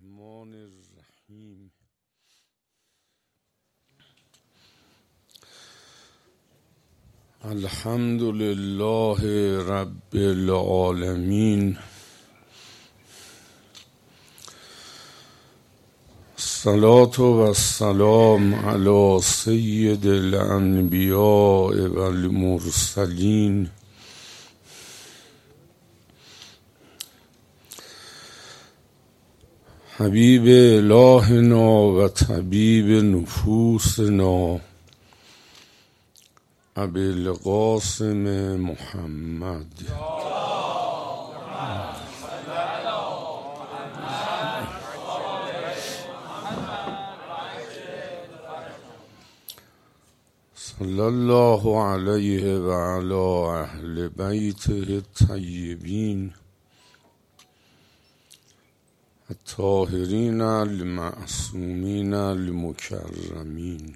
الرحمن الرحیم. الحمد لله رب العالمین. الصلاة و السلام علی سید الانبیاء و المرسلین حبیب الهنا و طبیب نفوسنا ابی القاسم محمد. صلی الله علیه و علی اهل بیته الطیبین الطاهرین المعصومین المکرمین.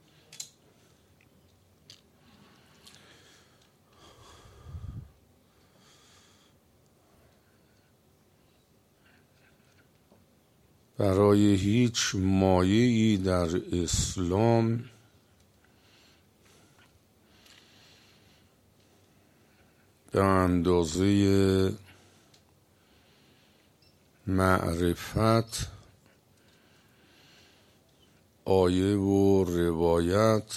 برای هیچ مایه‌ای در اسلام به اندازه معرفت آیه و روایت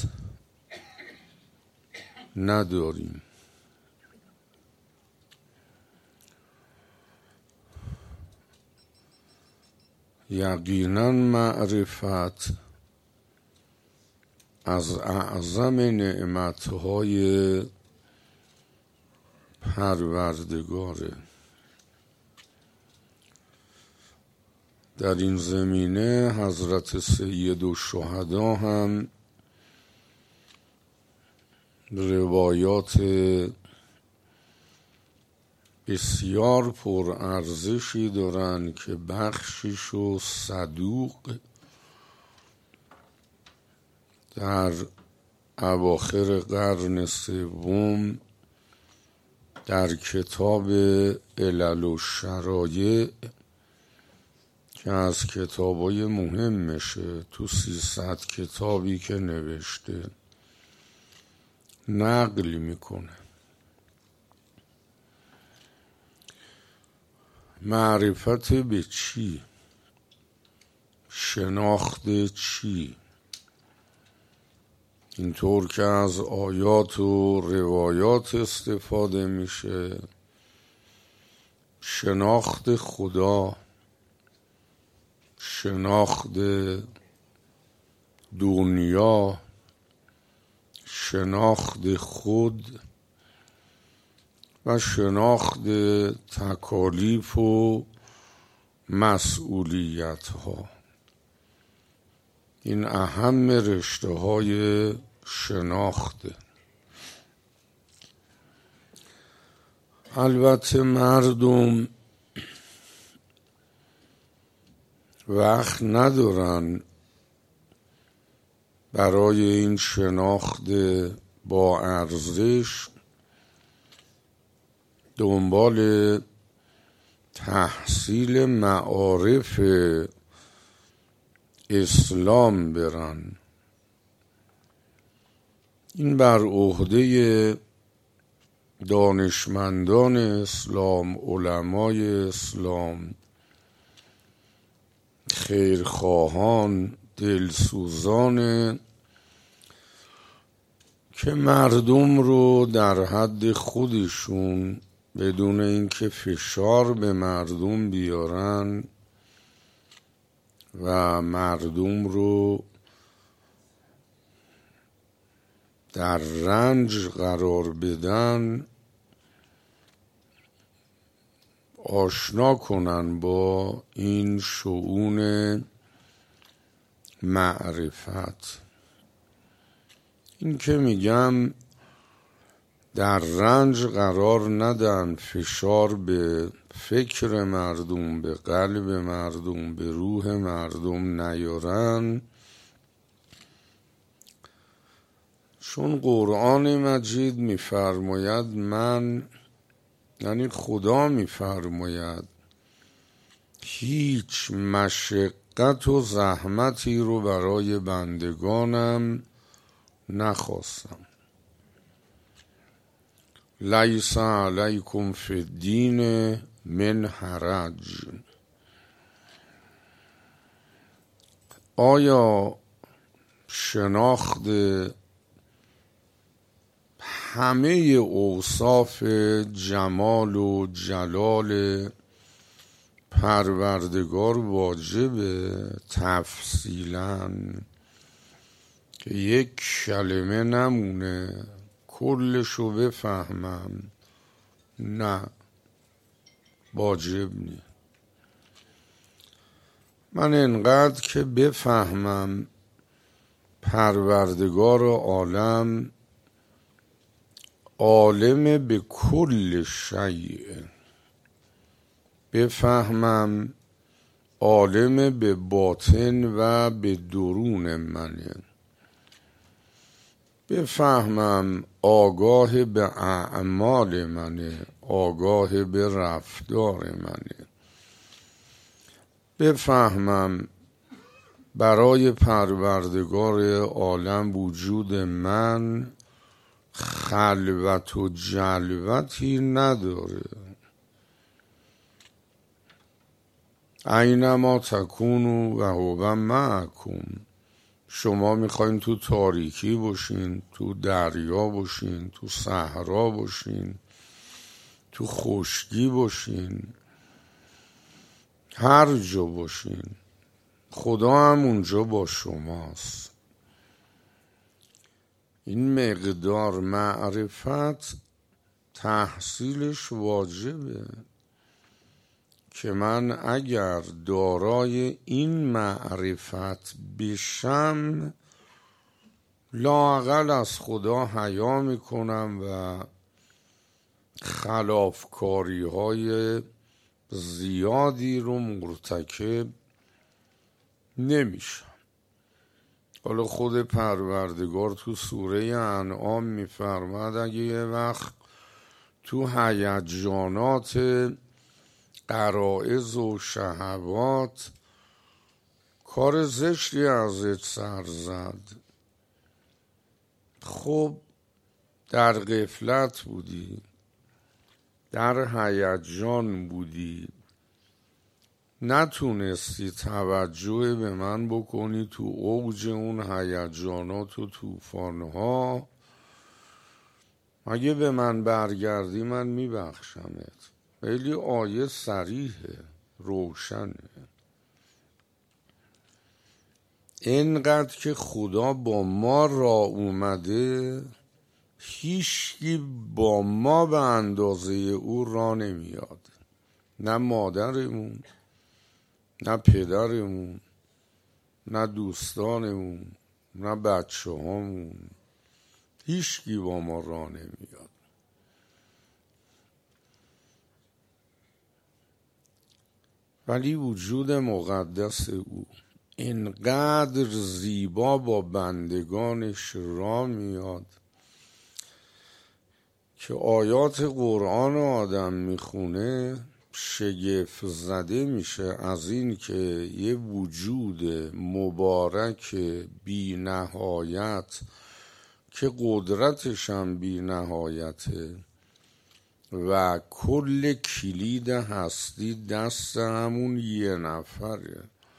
نداریم. یقینا معرفت از اعظم نعمتهای پروردگاره. در این زمینه حضرت سید الشهدا هم روایات بسیار پرارزشی دارند که بخشیش و صدوق در اواخر قرن سوم در کتاب علل الشرایع که از کتابای مهمشه تو 300 کتابی که نوشته نقل میکنه. معرفت به چی؟ شناخت چی؟ اینطور که از آیات و روایات استفاده میشه، شناخت خدا، شناخت دنیا، شناخت خود و شناخت تکالیف و مسئولیت ها. این اهم رشته های شناخته. البته مردم وقت ندارن برای این شناخت با ارزش دنبال تحصیل معارف اسلام برن. این بر عهده دانشمندان اسلام، علمای اسلام، خیرخواهان، دلسوزان که مردم رو در حد خودشون بدون اینکه فشار به مردم بیارن و مردم رو در رنج قرار بدن آشنا کنن با این شؤون معرفت. این که میگم در رنج قرار ندن، فشار به فکر مردم، به قلب مردم، به روح مردم نیارن، چون قرآن مجید میفرماید یعنی خدا میفرماید هیچ مشقت و زحمتی رو برای بندگانم نخواستم. لیس علیکم فی الدین من حرج. آیا شناخت همه اوصاف جمال و جلال پروردگار واجبه تفصیلاً که یک کلمه نمونه کلشو بفهمم؟ نه، واجب نی. من انقدر که بفهمم پروردگار عالم عالم به کل شیء، بفهمم عالم به باطن و به درون منه، بفهمم آگاه به اعمال منه، آگاه به رفتار منه، بفهمم برای پروردگار عالم وجود من خلوت و جلوتی نداره. اینما تکونوا و هو معکم. شما میخواین تو تاریکی باشین، تو دریا باشین، تو صحرا باشین، تو خشکی باشین، هر جا باشین، خدا هم اونجا با شماست. این مقدار معرفت تحصیلش واجبه که من اگر دارای این معرفت بشم لااقل از خدا حیا میکنم و خلافکاری های زیادی رو مرتکب نمیشم. حالا خود پروردگار تو سوره انعام میفرماد اگه یه وقت تو هیجانات غرایز و شهوات کار زشتی ازت سر زد، خب در غفلت بودی، در هیجان بودی، نتونستی توجه به من بکنی تو اوج اون هیجانات و طوفان‌ها، اگه به من برگردی من میبخشمت. خیلی آیه صریحه، روشنه. اینقدر که خدا با ما را اومده هیچکی با ما به اندازه او را نمیاد. نه مادرمون، نه پدرمون، نه دوستانمون، نه بچه هامون، هیچکی با ما را نمیاد. ولی وجود مقدس او اینقدر زیبا با بندگانش را میاد که آیات قرآن آدم میخونه شگفت زده میشه از این که یه وجود مبارک بی نهایت که قدرتش هم بی نهایته و کل کلید هستی دست همون یه نفره،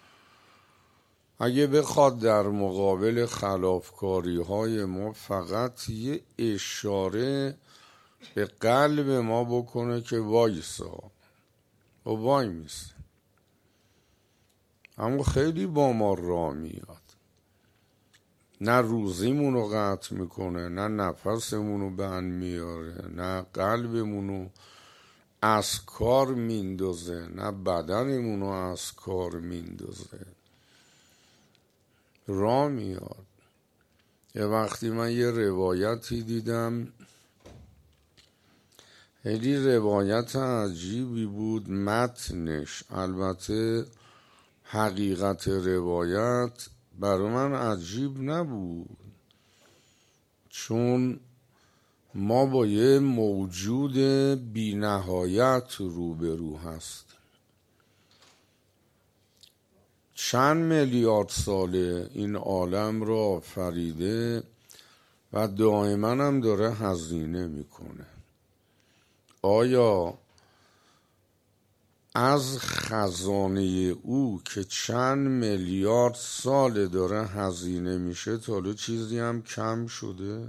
اگه بخواد در مقابل خلافکاری های ما فقط یه اشاره به قلب ما بکنه که وایسا و وای میسه، اما خیلی با ما را میاد. نه روزیمونو قطع میکنه، نه نفسمونو بند میاره، نه قلبمونو از کار میندازه، نه بدنمونو از کار میندازه، را میاد. یه وقتی من یه روایتی دیدم، خیلی روایت عجیبی بود متنش، البته حقیقت روایت برای من عجیب نبود، چون ما با یه موجود بی نهایت روبرو هستیم. چند میلیارد ساله این عالم را آفریده و دائما هم داره هزینه میکنه. آیا از خزانه او که چند میلیارد سال داره هزینه میشه تا حالا چیزی هم کم شده؟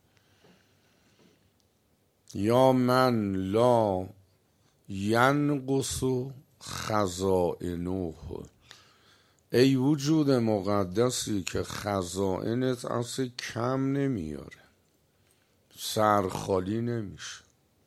یا من لا ینقص خزائنه، ای وجود مقدسی که خزائنت اصلا کم نمیاره، سرخالی نمیشه،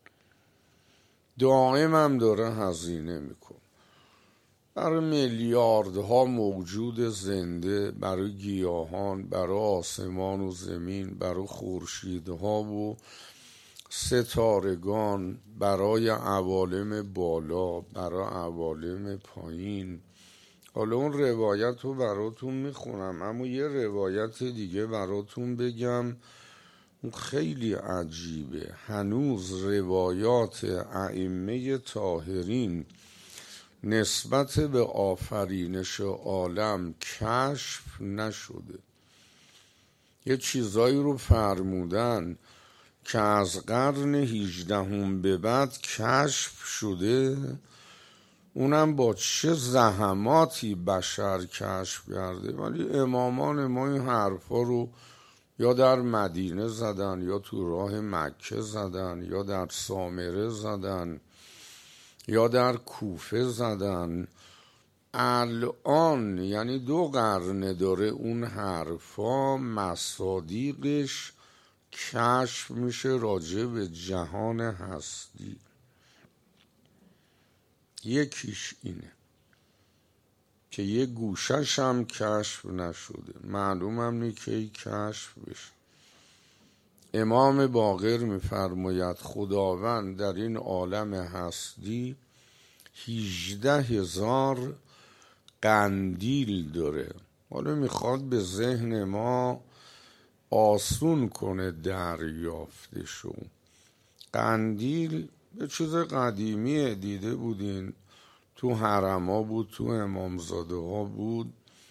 دائم هم داره هزینه میکنه برای میلیاردها موجود زنده، برای گیاهان، برای آسمان و زمین، برای خورشیدها و ستارگان، برای عوالم بالا، برای عوالم پایین. حالا اون روایت رو براتون میخونم، اما یه روایت دیگه براتون بگم، اون خیلی عجیبه. هنوز روایات ائمه طاهرین نسبت به آفرینش عالم کشف نشده. یه چیزایی رو فرمودن که از قرن 18 به بعد کشف شده، اونم با چه زحماتی بشر کشف کرده، ولی امامان ما این حرفا رو یا در مدینه زدن، یا تو راه مکه زدن، یا در سامره زدن، یا در کوفه زدن. الان یعنی 2 قرن داره اون حرفا مصادیقش کشف میشه راجع به جهان هستی. یکیش اینه که یه گوشش هم کشف نشده، معلوم هم نی که کشف بشه. امام باقر میفرماید خداوند در این عالم هستی 18,000 قندیل داره. حالا میخواد به ذهن ما آسون کنه دریافتشو. قندیل به چیز قدیمیه، دیده بودین تو حرما بود، تو امامزاده ها بود،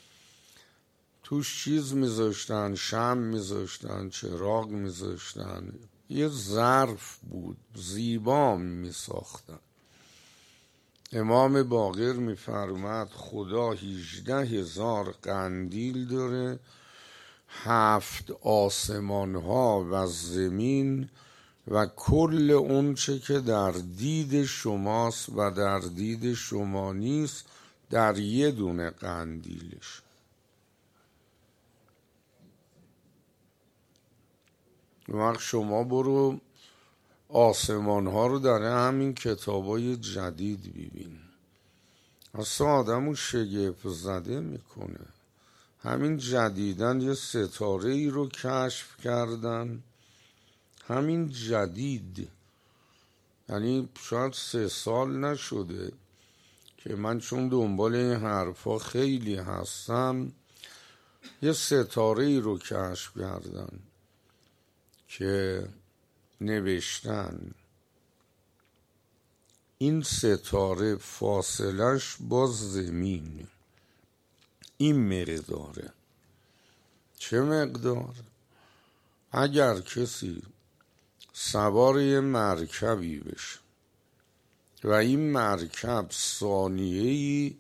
توش چیز میذاشتن، شمع میذاشتن، چراغ میذاشتن، یه ظرف بود، زیبا میساختن. امام باقر میفرماد خدا 18,000 قندیل داره، 7 آسمان ها و زمین و کل اون چه که در دید شماست و در دید شما نیست در یه دونه قندیلش. وقت شما برو آسمان ها رو در همین کتابای جدید ببین، اصلا آدمو شگفت زده میکنه. همین جدیدن یه ستاره ای رو کشف کردن، همین جدید، یعنی شاید 3 سال نشده که من چون دنبال این حرفا خیلی هستم، یه ستاره ای رو کشف کردن که نوشتن این ستاره فاصلش با زمین این مقداره. چه مقدار؟ اگر کسی سوار یه مرکبی بشه و این مرکب ثانیه‌ای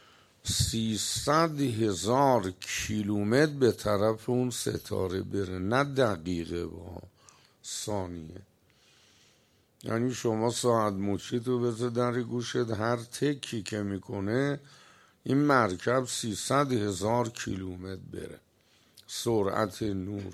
300,000 کیلومتر به طرف اون ستاره بره، نه دقیقه با ثانیه، یعنی شما ساعت مچی تو بذار در گوشت، هر تکی که میکنه این مرکب 300,000 کیلومتر بره، سرعت نور.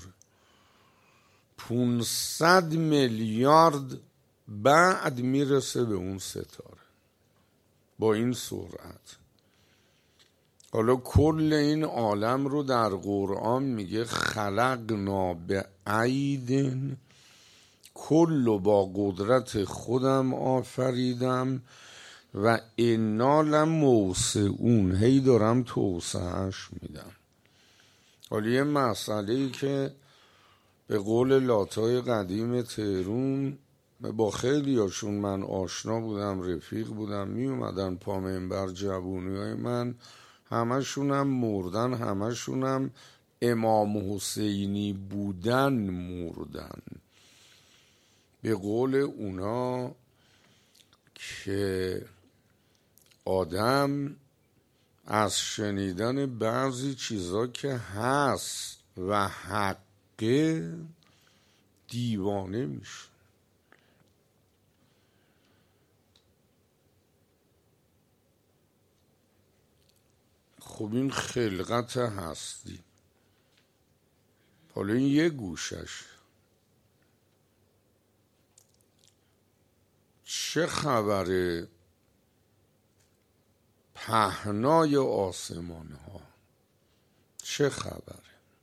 500 میلیارد بعد میرسه به اون ستاره با این سرعت. حالا کل این عالم رو در قرآن میگه خلقنا به ایدن، کل با قدرت خودم آفریدم و انا لموسعون، هی دارم توسعهش میدم. حالا یه مسئله‌ای که به قول لاتای قدیم تهرون با خیلی هاشون من آشنا بودم، رفیق بودم، می اومدن پا منبر جوونی های من همشون هم مردن، همشون هم امام حسینی بودن مردن. به قول اونا که آدم از شنیدن بعضی چیزا که هست و حقه دیوانه میشه. خب این خلقت هستی، حالا این یه گوشش. چه خبره پهنای آسمان ها؟ چه خبره؟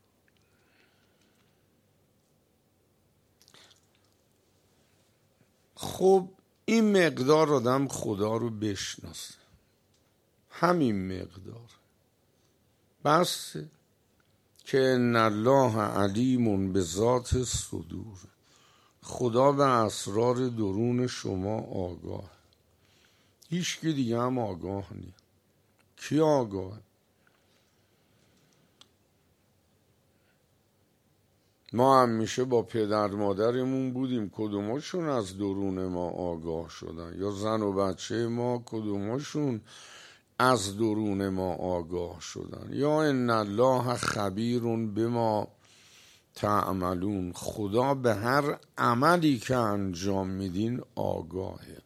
خب این مقدار آدم خدا رو بشناسه، همین مقدار بسه که ان الله علیم به ذات صدور. خدا به اسرار درون شما آگاه، هیچ کی دیگه هم آگاه نیست. کی آگاه؟ ما همیشه با پدر مادرمون بودیم، کدوماشون از درون ما آگاه شدن؟ یا زن و بچه ما کدوماشون از درون ما آگاه شدن؟ یا ان الله خبیر بما تعملون. خدا به هر عملی که انجام میدین آگاهه.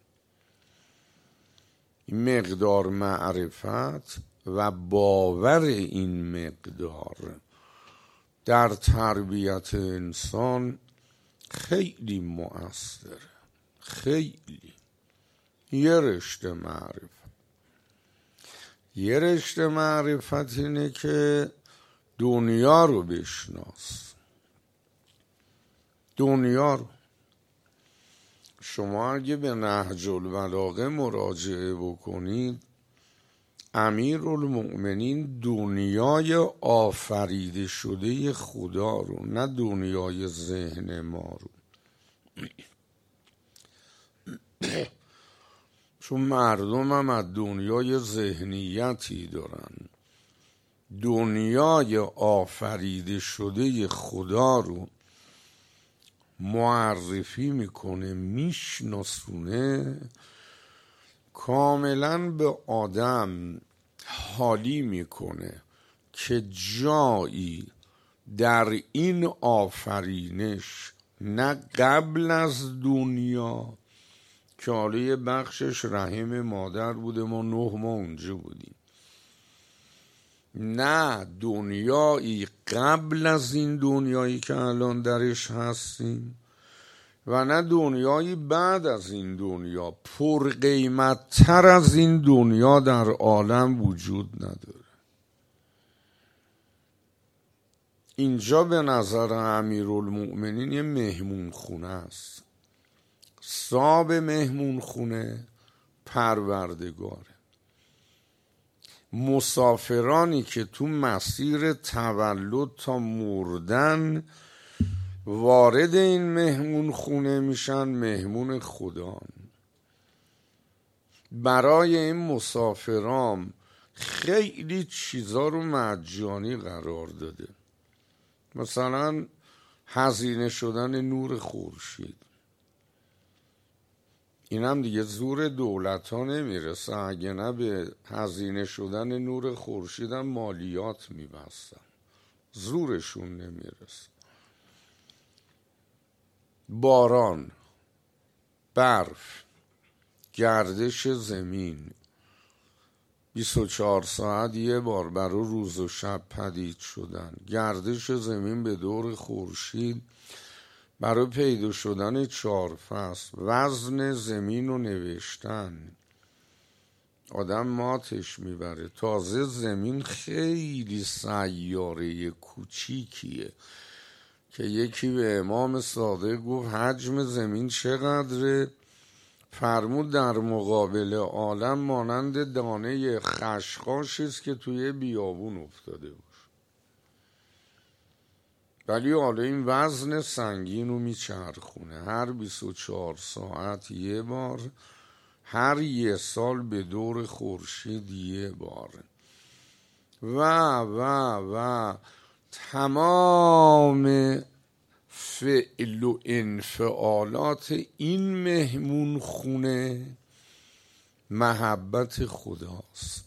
این مقدار معرفت و باور این مقدار در تربیت انسان خیلی مؤثره، خیلی. یه رشته معرفت اینه که دنیا رو بشناس. دنیا رو شما اگه به نهج البلاغه مراجعه بکنید، امیرالمؤمنین دنیای آفریده شده خدا رو، نه دنیای ذهن ما رو. چون مردم هم از دنیای ذهنیتی دارن. دنیای آفریده شده خدا رو معرفی میکنه، میشناسونه، کاملا به آدم حالی میکنه که جایی در این آفرینش، نه قبل از دنیا که حالا یه بخشش رحم مادر بوده، ما 9 ماه اونجا بودیم، نه دنیایی قبل از این دنیایی که الان درش هستیم و نه دنیایی بعد از این دنیا. پر قیمت تر از این دنیا در عالم وجود نداره. اینجا به نظر امیرالمؤمنین یه مهمون خونه است. صاحب مهمون خونه پروردگاره. مسافرانی که تو مسیر تولد تا مردن وارد این مهمون خونه میشن، مهمون خدان. برای این مسافران خیلی چیزا رو مجانی قرار داده، مثلا هزینه شدن نور خورشید. این هم دیگه زور دولت ها نمیرسه، اگه نه به هزینه شدن نور خورشید هم مالیات میبستن، زورشون نمیرسه. باران، برف، گردش زمین 24 ساعت یه بار برای روز و شب پدید شدن، گردش زمین به دور خورشید برای پیدا شدن 4 فصل، وزن زمین رو نوشتن، آدم ماتش میبره. تازه زمین خیلی سیاره کوچیکیه که یکی به امام صادق گفت حجم زمین چقدره؟ فرمود در مقابل عالم مانند دانه خشخاشی است که توی بیابون افتاده باشه. ولی حالا این وزن سنگین رو میچرخونه، هر 24 ساعت یه بار، هر 1 سال به دور خورشید 1 بار. و تمام فعل و انفعالات این مهمون خونه محبت خداست.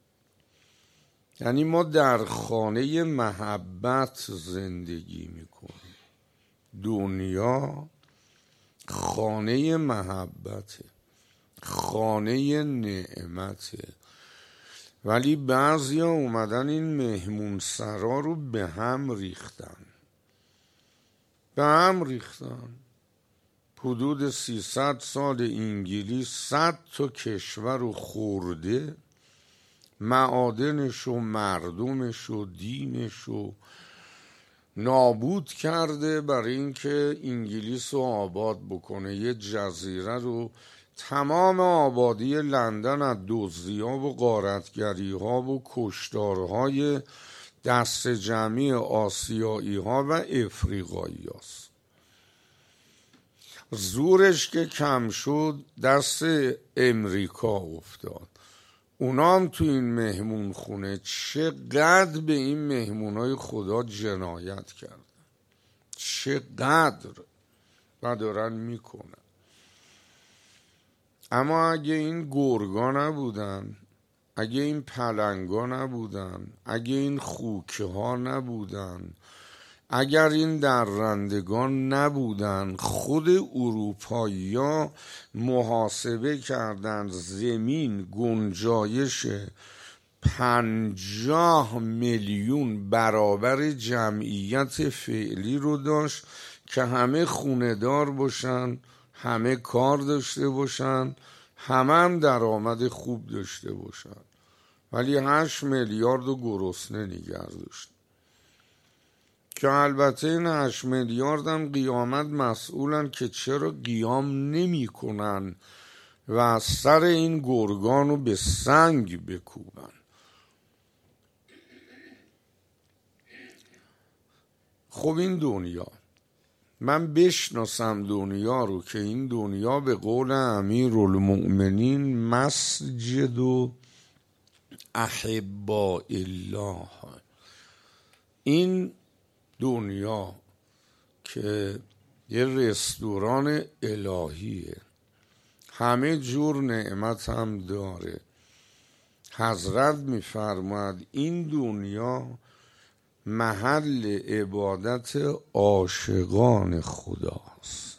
یعنی ما در خانه محبت زندگی میکنیم. دنیا خانه محبته، خانه نعمته، ولی بعضیا اومدن این مهمون سرا رو به هم ریختن. حدود 300 سال انگلیس 100 تا کشور رو خورده، معادنش و مردمش و دینش رو نابود کرده برای اینکه انگلیس رو آباد بکنه. یه جزیره رو تمام آبادی لندن از دزدی‌ها و غارتگری‌ها و کشتارهای دست جمعی آسیایی‌ها و افریقایی هست. زورش که کم شد دست امریکا افتاد. اونا هم تو این مهمون خونه چقدر به این مهمونای خدا جنایت کردن، چقدر و دارن میکنن. اما اگه این گرگا نبودن، اگه این پلنگا نبودن، اگه این خوکه ها نبودن، اگر این درندگان نبودن، خود اروپایی ها محاسبه کردن زمین گنجایش 50 میلیون برابر جمعیت فعلی رو داشت که همه خونه دار باشن، همه کار داشته باشن، همه درآمد خوب داشته باشن، ولی 8 میلیارد رو گرسنه نگه داشت. که البته این 8 میلیارد هم قیامت مسئولن که چرا قیام نمی کنن و سر این گرگان رو به سنگ بکوبن. خب این دنیا، من بشناسم دنیا رو که این دنیا به قول امیرالمؤمنین مسجد و احباء الله، این دنیا که یه رستوران الهیه، همه جور نعمت هم داره. حضرت میفرماید این دنیا محل عبادت عاشقان خداست.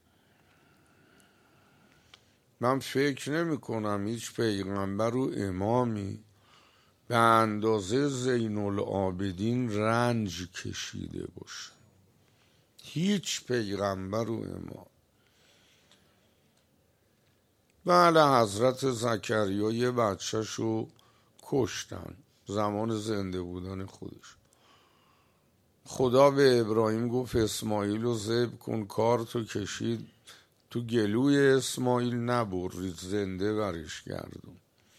من فکر نمی کنم هیچ پیغمبر و امامی به اندازه زین العابدین رنج کشیده باشه. هیچ پیغمبر و امام. بله، حضرت زکریا یه بچه‌شو کشتن زمان زنده بودن خودش. خدا به ابراهیم گفت اسماعیل رو ذبح کن، کارتو کشید تو گلوی اسماعیل، نبرید، زنده برش گردون.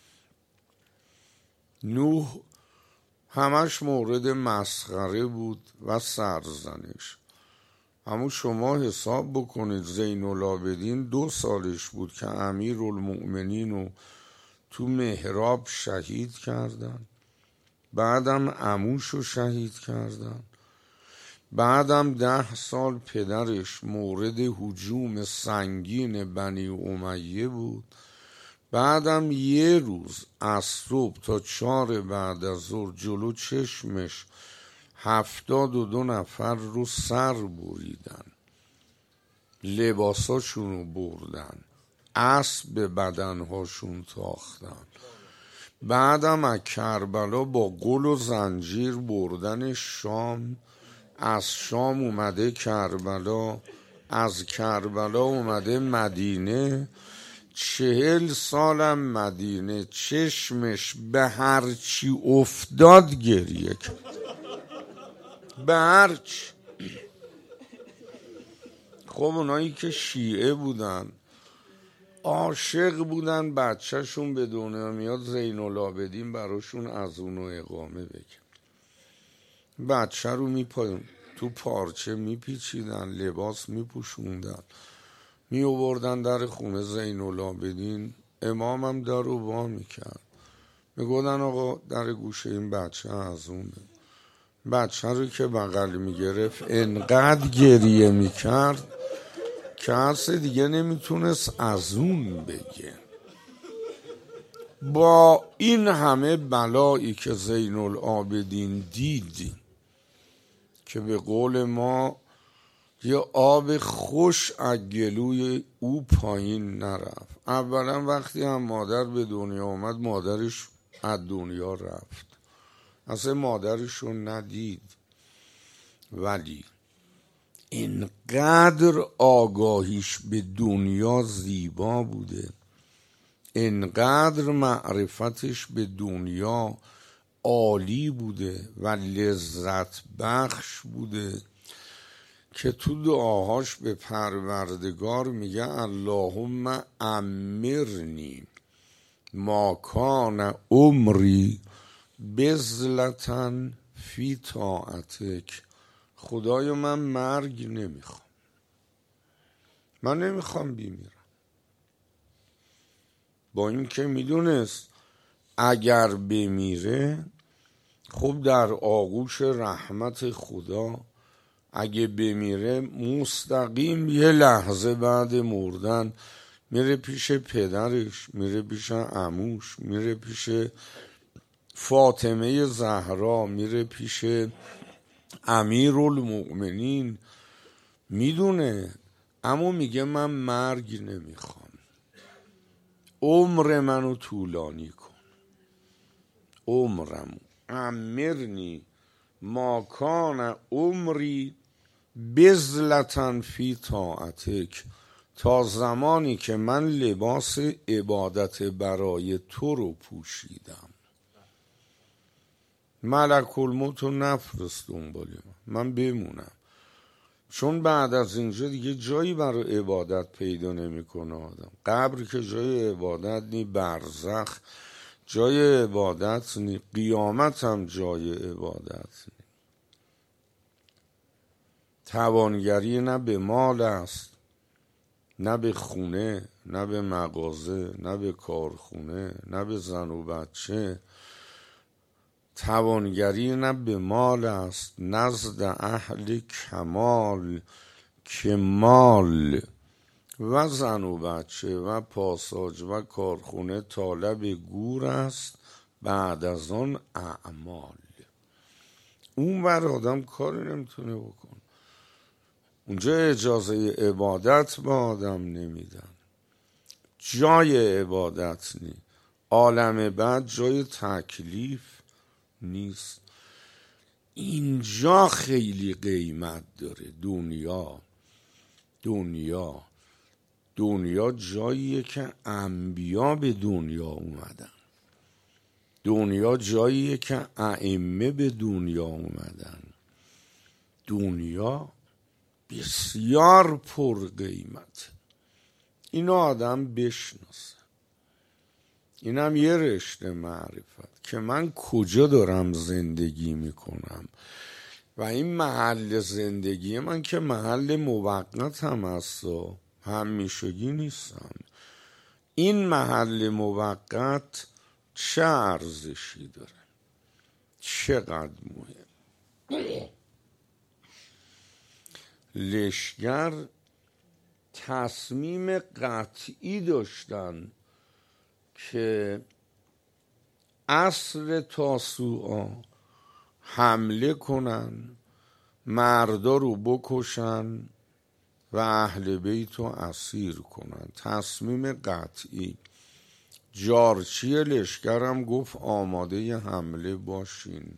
نوح همش مورد مسخره بود و سرزنش. اما شما حساب بکنید زین العابدین 2 سالش بود که امیرالمؤمنین رو تو محراب شهید کردن، بعدم عموش رو شهید کردن، بعدم 10 سال پدرش مورد هجوم سنگین بنی امیه بود، بعدم یه روز از صبح تا 4 بعد از ظهر جلو چشمش 72 نفر رو سر بریدن، لباساشون رو بردن، اسب به بدنهاشون تاختن. بعدم از کربلا با قل و زنجیر بردن شام، از شام اومده کربلا، از کربلا اومده مدینه. 40 سالم مدینه چشمش به هرچی افتاد گریه کرد، به هرچی. خب اونایی که شیعه بودن، عاشق بودن بچهشون به دنیا میاد زین العابدین براشون از اونو اقامه بکن. بچه رو تو پارچه میپیچیدن، لباس میپوشوندن، میووردن در خونه زین العابدین. امامم در رو وا میکرد، میگودن آقا در گوشه این بچه از اونه. بچه رو که بغل میگرفت انقدر گریه میکرد که هست دیگه نمیتونست از اون بگه. با این همه بلایی که زین العابدین دید که به قول ما یه آب خوش از گلوی او پایین نرفت. اولا وقتی هم مادر به دنیا آمد مادرش از دنیا رفت، اصلا مادرش رو ندید. ولی اینقدر آگاهیش به دنیا زیبا بوده، اینقدر معرفتش به دنیا عالی بوده و لذت بخش بوده که تو دعاهاش به پروردگار میگه اللهم امرنی ما کان عمری بذلة فی طاعتک. خدایا من مرگ نمیخوام، من نمیخوام بمیرم. با این که میدونست اگر بمیره خب در آغوش رحمت خدا، اگه بمیره مستقیم یه لحظه بعد مردن میره پیش پدرش، میره پیش عموش، میره پیش فاطمه زهرا، میره پیش امیرالمؤمنین. میدونه اما میگه من مرگ نمیخوام، عمر منو طولانی کن، عمرمو امرنی ما کان عمری بذلة فی طاعتک، تا زمانی که من لباس عبادت برای تو رو پوشیدم. ملک الموت رو نفرست دنبال من بمونم، چون بعد از اینجا دیگه جایی برای عبادت پیدا نمیکنه آدم. قبر که جای عبادت نی، برزخ جای عبادت نی، قیامت هم جای عبادت نی. توانگری نه به مال است، نه به خونه، نه به مغازه، نه به کارخونه، نه به زن و بچه. توانگری نه به مال است نزد اهل کمال، که مال و زن و بچه و پاساج و کارخونه طالب گور است بعد از آن اعمال. اون بر آدم کاری نمیتونه بکن، اونجا اجازه عبادت به آدم نمیدن، جای عبادت نی. عالم بعد جای تکلیف نیست. اینجا خیلی قیمت داره. دنیا جاییه که انبیا به دنیا اومدن، دنیا جاییه که ائمه به دنیا اومدن. دنیا بسیار پر قیمت. اینو آدم بشناسه. اینم یه رشته معرفت که من کجا دارم زندگی میکنم و این محل زندگی من که محل موقت هم هست و همیشگی نیستم. این محل موقت چه ارزشی داره، چقدر مهم. لشگر تصمیم قطعی داشتن که عصر تاسوعا حمله کنن، مردا رو بکشن و اهل بیت رو اسیر کنن. تصمیم قطعی. جارچی لشکرم گفت آماده ی حمله باشین.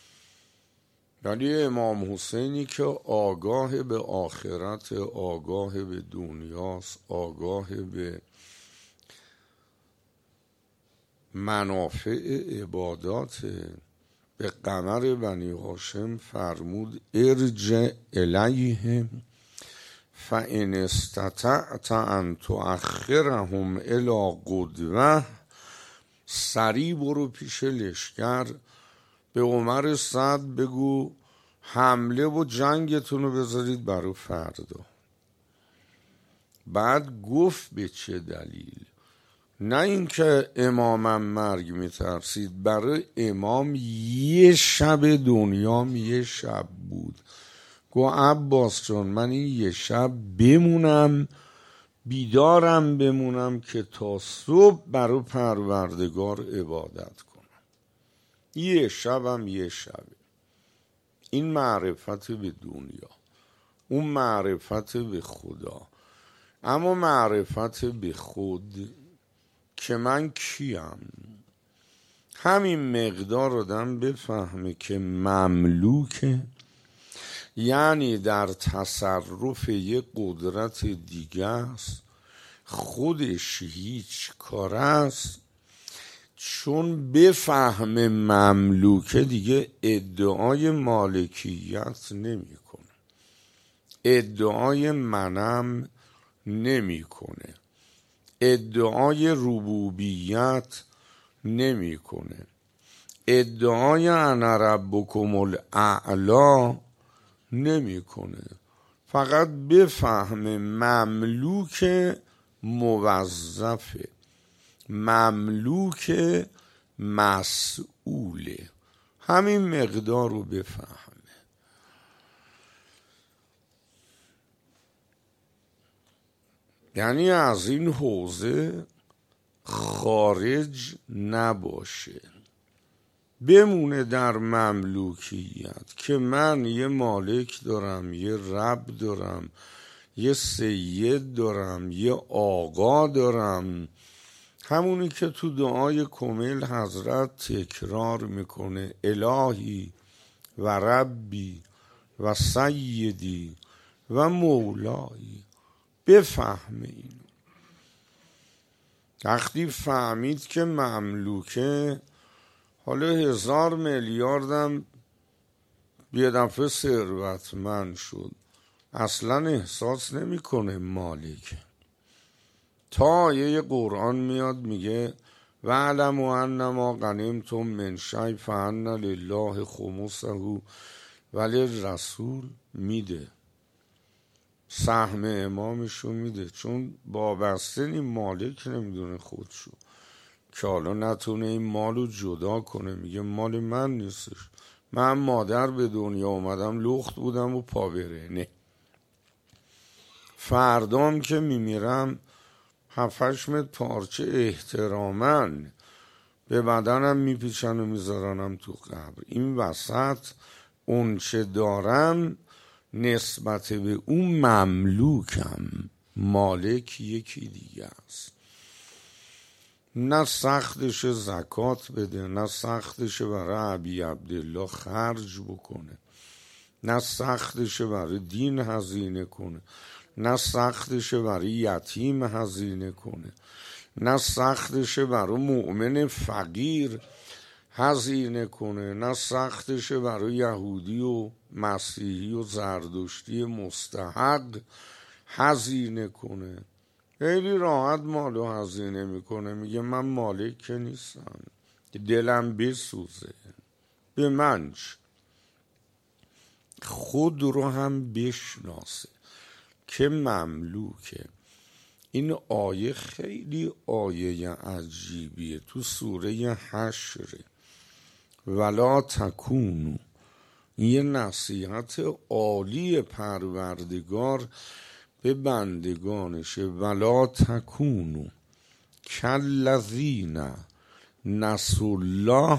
ولی امام حسینی که آگاه به آخرت، آگاه به دنیاست، آگاه به منافع عبادات، به قمر بنی هاشم فرمود ارجع الیهم فان استطعت ان تؤخرهم الی قدوه. سریع برو پیش لشکر به عمر سعد بگو حمله و جنگتون رو بذارید برای فردا. بعد گفت به چه دلیل؟ نه اینکه امامم مرگ میترسید، برای امام یه شب دنیام یه شب بود. گو عباس جان من این یه شب بمونم، بیدارم بمونم که تا صبح برای پروردگار عبادت کنم. یه شبم یه شبه. این معرفت به دنیا، اون معرفت به خدا. اما معرفت به خود که من کیم، همین مقدار آدم بفهمه که مملوکه، یعنی در تصرف یک قدرت دیگه است، خودش هیچ کار است. چون بفهمه مملوکه دیگه ادعای مالکیت نمیکنه، ادعای منم نمیکنه، ادعای ربوبیت نمیکنه، ادعای انا ربکم الاعلی نمیکنه. فقط بفهمه مملوک موظفه، مملوک مسئوله. همین مقدار رو بفهمه. یعنی از این حوزه خارج نباشه، بمونه در مملوکیت که من یه مالک دارم، یه رب دارم، یه سید دارم، یه آقا دارم. همونی که تو دعای کمیل حضرت تکرار میکنه، الهی و ربی و سیدی و مولایی. بفهمه اینو. وقتی فهمید که مملوکه، حالا 1000 میلیاردم یه دفعه ثروتمند شد، اصلا احساس نمیکنه مالکه. تا آیه قرآن میاد میگه واعلموا انما غنمتم من شیء فان لله خمسه وللرسول میده، سهم امامشو میده. چون وابسته این مالک نمیدونه خودشو که حالا نتونه این مالو جدا کنه. میگه مال من نیستش، من مادر به دنیا اومدم لخت بودم و پابرهنه، فردام که میمیرم 7-8 متر پارچه احترامن به بدنم میپیچن و میذارنم تو قبر. این وسط اون چه دارم نسبت به اون مملوکم، مالک یکی دیگه است. نه سختش زکات بده، نه سختش برای ابی عبدالله خرج بکنه، نه سختش برای دین هزینه کنه، نه سختش برای یتیم هزینه کنه، نه سختش برای مؤمن فقیر هزینه کنه، نه سختش برای یهودی و مسیحی و زردشتی مستحق هزینه کنه. خیلی راحت مالو هزینه میکنه. میگه من مالک که نیستم، دلم بسوزه به منش. خود رو هم بشناسه که مملوکه. این آیه خیلی آیه عجیبیه، تو سوره حشر. ولا تکونو، یه نصیحت عالی پروردگار به بندگانشه. ولا تکونو کالذین نسوا الله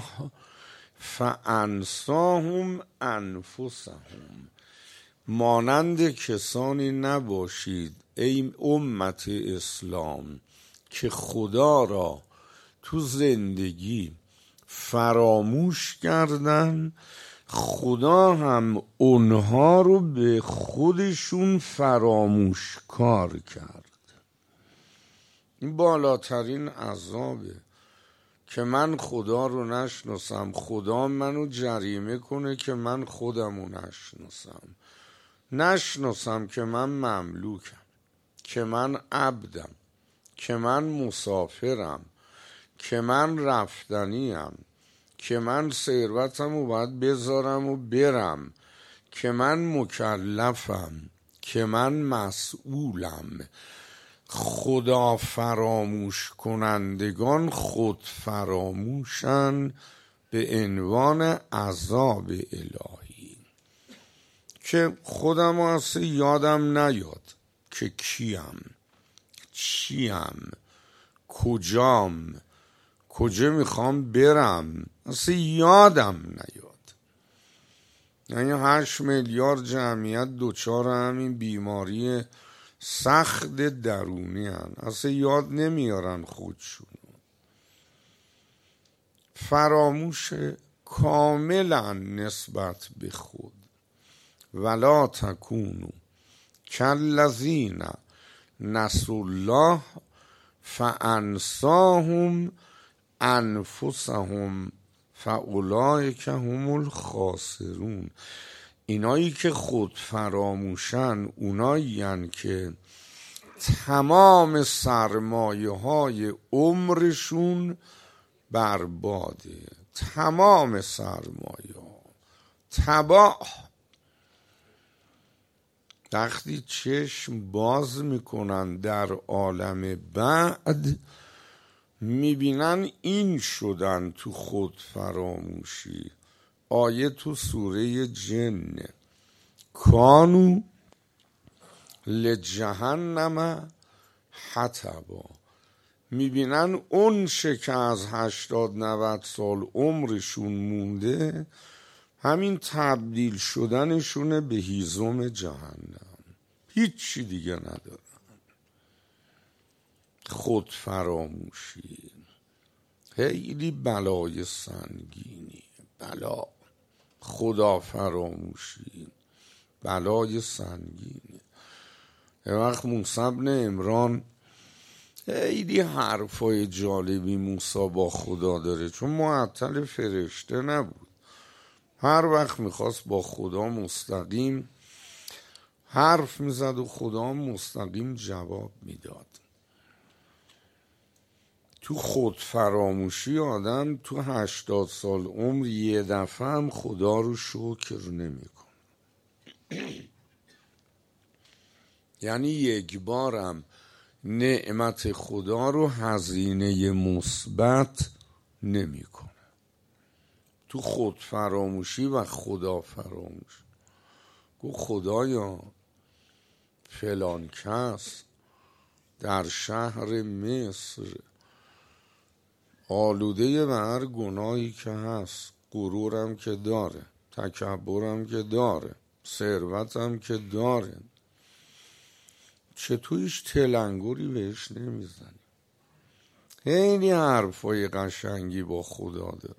فانساهم انفسهم. مانند کسانی نباشید ای امت اسلام که خدا را تو زندگی فراموش کردن، خدا هم اونها رو به خودشون فراموش کار کرد. این بالاترین عذابه که من خدا رو نشناسم، خدا منو جریمه کنه که من خودم رو نشناسم که من مملوکم، که من عبدم، که من مسافرم، که من رفتنیم، که من ثروتم رو باید بذارم و برم، که من مکلفم، که من مسئولم. خدا فراموش کنندگان خود فراموشن به عنوان عذاب الهی، که خودم اصلا یادم نیاد که کیم، چیم، کجام، کجا میخوام برم، اصلا یادم نیاد. یعنی 8 میلیارد جمعیت دوچار همین بیماری سخت درونی هن، اصلا یاد نمیارن خودشون. فراموش کاملا نسبت به خود. ولا تکونو کالذین نسوا الله فانساهم انفسهم فاولئک هم الخاسرون. اینایی که خود فراموشن اونایین که تمام سرمایه های عمرشون برباده، تمام سرمایه ها تباه. وقتی چشم باز میکنن در عالم بعد میبینن این شدن تو خود فراموشی. آیه تو سوره جن، کانو لجهنم حطبا. میبینن اون که از 80-90 سال عمرشون مونده همین تبدیل شدنشونه به هیزم جهنم، هیچی دیگه ندارن. خود فراموشی خیلی بلای سنگینی، بلا. خدا فراموشی بلای سنگینی. یه وقت موسی بن عمران خیلی حرفای جالبی موسی با خدا داره، چون معطل فرشته نبود. هر وقت میخواست با خدا مستقیم حرف میزد و خدا مستقیم جواب میداد. تو خود فراموشی آدم تو 80 سال عمر یه دفعه هم خدا رو شکر نمیکنه. یعنی یک بارم نعمت خدا رو هزینه مثبت نمیکنه. تو خود فراموشی و خدا فراموشی گو خدایا فلان کس در شهر مصر آلوده به هر گناهی که هست، غرورم که داره، تکبرم که داره، ثروتم که داره، چطور هیچ تلنگری بهش نمیزنی؟ خیلی حرفای قشنگی با خدا داره.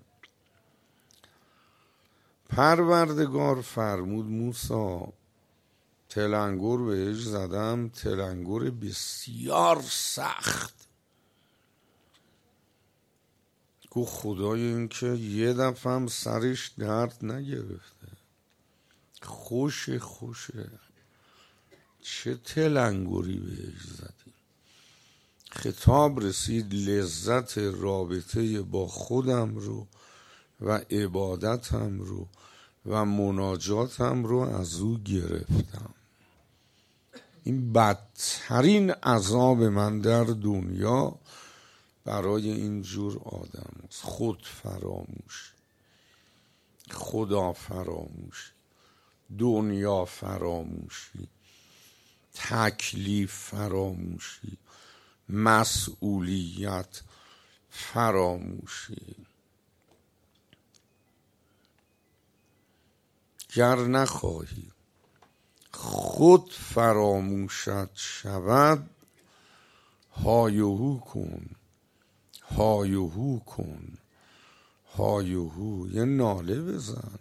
پروردگار فرمود موسی تلنگر بهش زدم، تلنگر بسیار سخت. گو خدای این که یه دفعه هم سرش درد نگرفته، خوشه چه تلنگری بهش زدی؟ خطاب رسید لذت رابطه با خودم رو و عبادتم رو و مناجاتم رو از او گرفتم. این بدترین عذاب من در دنیا برای این جور آدم است. خود فراموش، خدا فراموشی، دنیا فراموشی، تکلیف فراموشی، مسئولیت فراموشی. گر نخواهی خود فراموشت شود، هایهو کن، هایهو کن، هایهو. یه ناله بزن،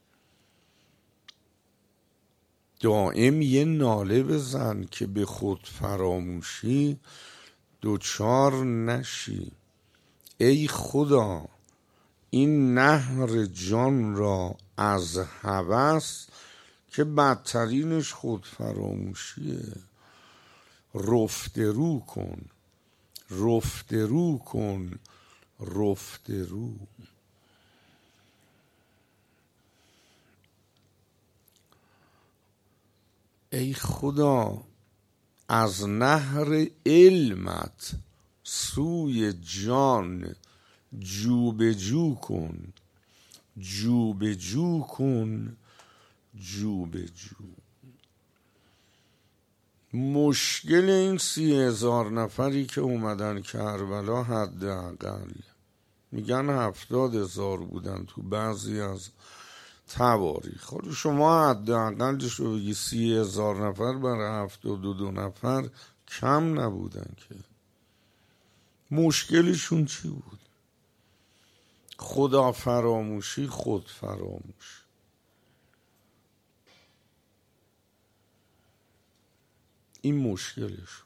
دائم یه ناله بزن که به خود فراموشی دوچار نشی. ای خدا این نهر جان را از هوس که بدترینش خود فراموشیه رفته رو کن، رفته رو کن، رفته رو. ای خدا از نهر علمت سوی جان جو به جو کن، جو به جو کن، جو به جو. مشکل این 30,000 نفری که اومدن کربلا حداقل میگن 70,000 بودن تو بعضی از تواریخ. حالا شما حداقلش رو بگی 30,000 نفر برای 72 نفر کم نبودن که. مشکلشون چی بود؟ خدا فراموشی، خود فراموش. این مشکلش.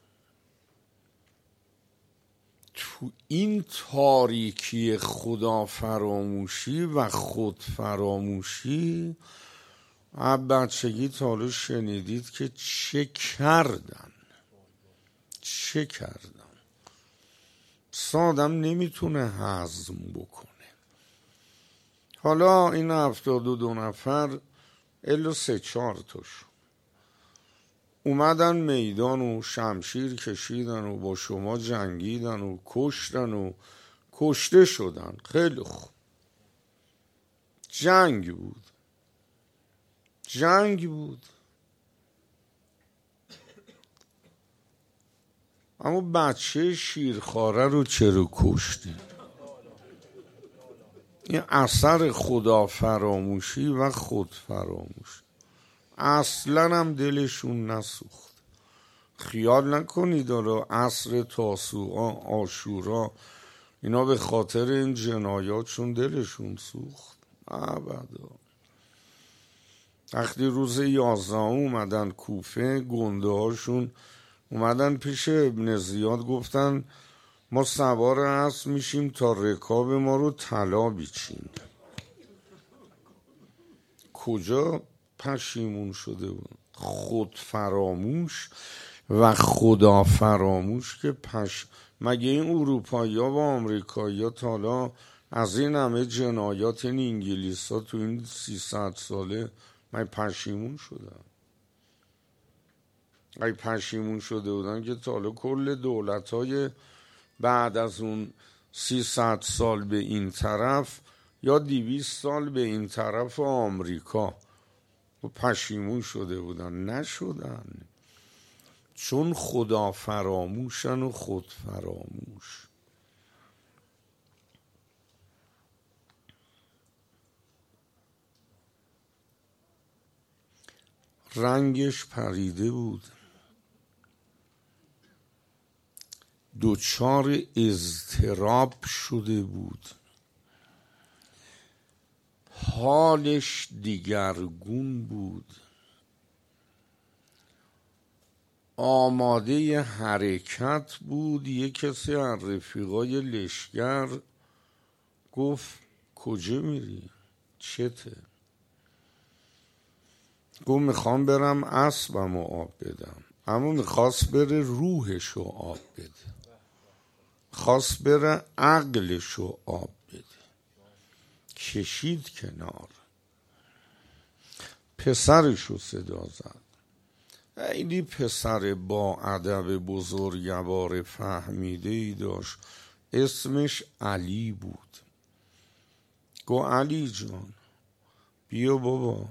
تو این تاریکی خدا فراموشی و خود فراموشی بچگی تا حالا شنیدید که چه کردن؟ چه کردن؟ آدم نمیتونه هضم بکنه. حالا این 72 نفر الا 3-4 تاشون اومدن میدان و شمشیر کشیدن و با شما جنگیدن و کشتن و کشته شدن. خیلی خوب، جنگ بود، جنگ بود. اما بچه شیرخواره رو چرا کشتی؟ این اثر خدا فراموشی و خود فراموشی. اصلا هم دلشون نسوخت. خیال نکنید داره عصر تاسوعا، عاشورا اینا به خاطر این جنایاتشون دلشون سوخت. ابدا. وقتی روز 11 اومدن کوفه، گنده هاشون اومدن پیش ابن زیاد گفتن ما سوار اسب میشیم تا رکاب ما رو طلا بیچین. کجا پشیمون شده بود؟ خود فراموش و خدا فراموش که مگه این اروپایی ها و آمریکایی ها تا حالا از این همه جنایات این انگلیس ها تو این 300 ساله من پشیمون شدن؟ ای پشیمون شده بودن که تا حالا کل دولت های بعد از اون 300 سال به این طرف یا 200 سال به این طرف آمریکا پشیمون شده بودن؟ نشدن، چون خدا فراموشن و خود فراموش. رنگش پریده بود، دچار اضطراب شده بود، حالش دیگرگون بود، آماده حرکت بود. یک کسی از رفیقای لشگر گفت کجا میری؟ چته؟ گفت میخوام برم اسبمو آب بدم. اما میخواست بره روحشو آب بده، خواست بره عقلشو آب بده. کشید کنار، پسرشو صدا زد. خیلی پسر با ادب بزرگوار فهمیده ای داشت، اسمش علی بود. گو علی جان بیا بابا،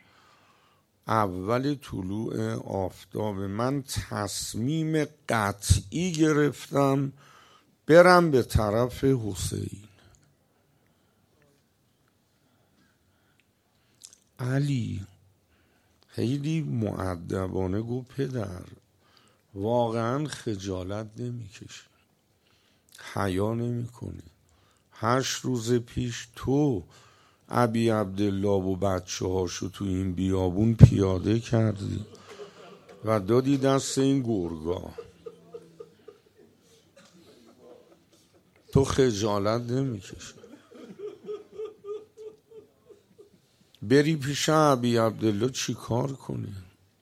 اول طلوع آفتاب من تصمیم قطعی گرفتم برم به طرف حسین. علی خیلی مؤدبانه گفت پدر واقعا خجالت نمیکشی؟ حیا نمیکنی؟ 8 روز پیش تو ابی عبدالله و بچه هاشو تو این بیابون پیاده کردی و دادی دست این گرگا. تو خجالت نمیکشی؟ بری پیش ابی عبدالله چی کار کنی؟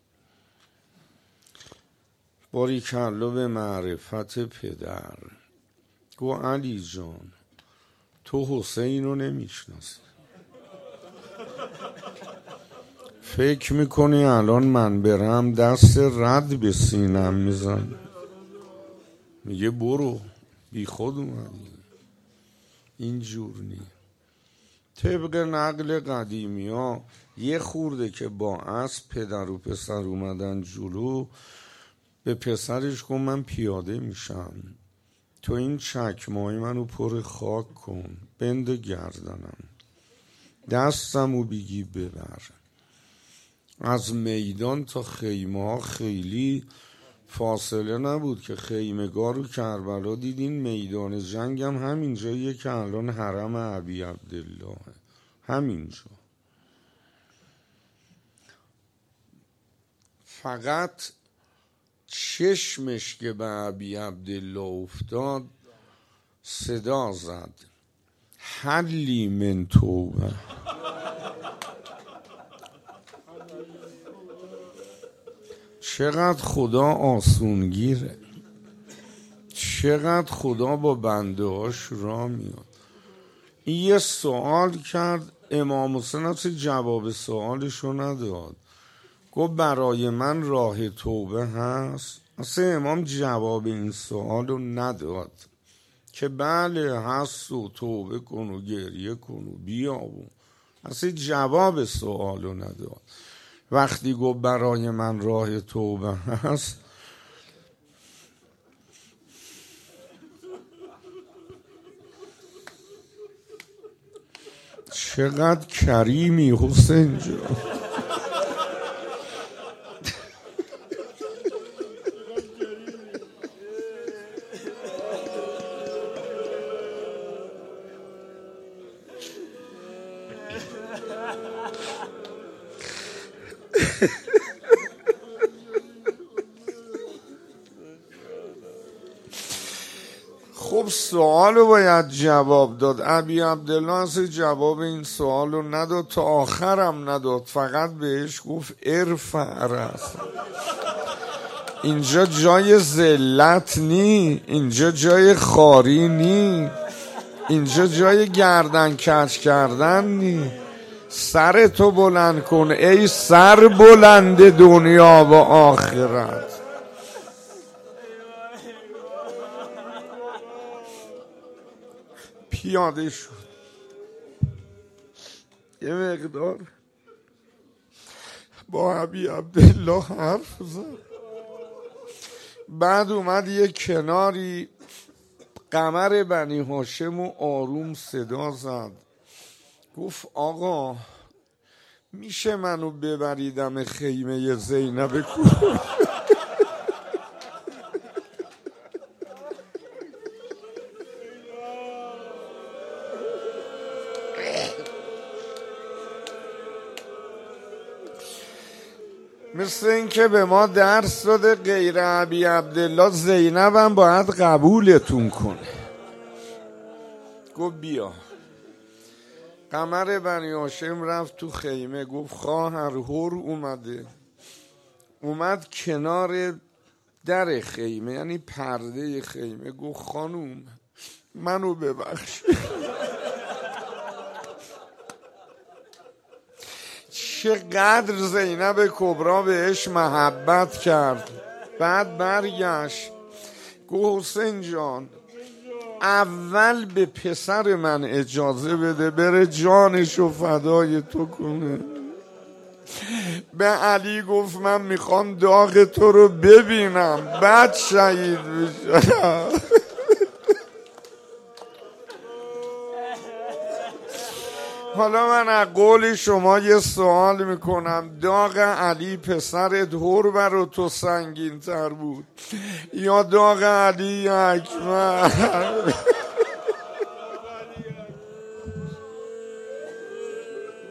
باریکالله به معرفت پدر. گو علی جان تو حسین رو نمیشناسی، فکر میکنی الان من برم دست رد به سینم میزن؟ میگه برو، بی خود اومدی. اینجور نی. طبق نقل قدیمی ها یه خورده که با اسب پدر و پسر اومدن جلو، به پسرش گفت من پیاده میشم، تو این چکمای منو پر خاک کن، بند گردنم، دستمو بگی ببر. از میدان تا خیمه ها خیلی فاصله نبود که خیمگاه رو کربلا دیدین، میدان جنگ هم همین جاییه که الان حرم ابی عبدالله، همینجا. فقط چشمش که به ابی عبدالله افتاد صدا زد حلی من توبه. چقدر خدا آسونگیره، چقدر خدا با بنده هاش راه میاد. این یه سوال کرد، امام حسین اصلا جواب سوالشو نداد، گفت برای من راه توبه هست؟ اصلا امام جواب این سوالو نداد که بله هست و توبه کن و گریه کن و بیا و اصلا جواب سوالو نداد. وقتی گفت برای من راه توبه هست، چقدر کریمی حسین جان. خب سوالو باید جواب داد. ابی عبدالله اصلا جواب این سوالو نداد، تا آخرم نداد، فقط بهش گفت ارفع رأسک. اینجا جای ذلت نی، اینجا جای خاری نی، اینجا جای گردن کج کردن نی. سرتو بلند کن ای سر بلند دنیا و آخرت. پیاده شد یه مقدار با ابی عبدالله حرف زد، بعد اومد یه کناری قمر بنی هاشم و آروم صدا زد، گفت آقا میشه منو ببریدم خیمه زینب کو؟ مثل این که به ما درس داده غیر ابی عبدالله زینب هم باید قبولتون کنه. گفت بیا. قمر بنی هاشم رفت تو خیمه، گفت خواهر هور اومده. اومد کنار در خیمه یعنی پرده خیمه، گفت خانوم منو ببخش. چقدر زینب کبرا بهش محبت کرد. بعد برگشت گفت حسین جان اول به پسر من اجازه بده بره جانشو فدای تو کنه. به علی گفت من میخوام داغ تو رو ببینم بعد شهید بشم. حالا من از قول شما یه سوال میکنم، داغ علی پسرت هور برا تو سنگین تر بود یا داغ علی اکبر؟